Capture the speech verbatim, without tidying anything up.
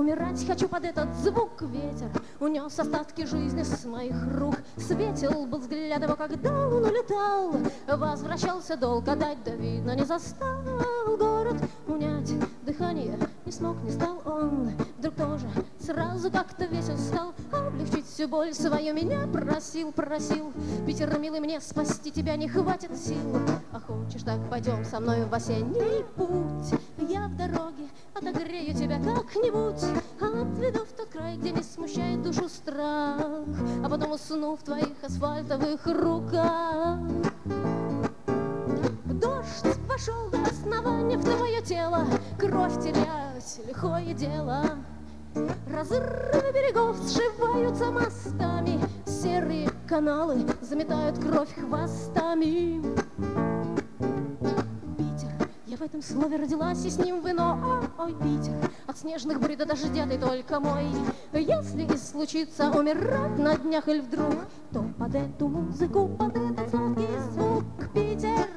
умирать хочу под этот звук. Ветер унес остатки жизни с моих рук. Светил был взгляд его, когда он улетал. Возвращался долг отдать, да видно не застал. Город унять дыхание не смог, не стал он. Вдруг тоже сразу как-то весел стал. Облегчить всю боль свою меня просил, просил. Питер, милый, мне спасти тебя не хватит сил. А хочешь, так пойдем со мной в осенний путь. Я в дороге отогрею тебя как-нибудь, отведу в тот край, где не смущает душу страх, а потом усну в твоих асфальтовых руках. Дождь вошел до основания в твое тело, кровь терять лихое дело. Разрывы берегов сшиваются мостами, серые каналы заметают кровь хвостами. Питер, я в этом слове родилась и с ним вино. Ой, Питер, от снежных бурь до дождя ты только мой. Если и случится умирать на днях или вдруг, то под эту музыку, под этот сладкий звук, Питер,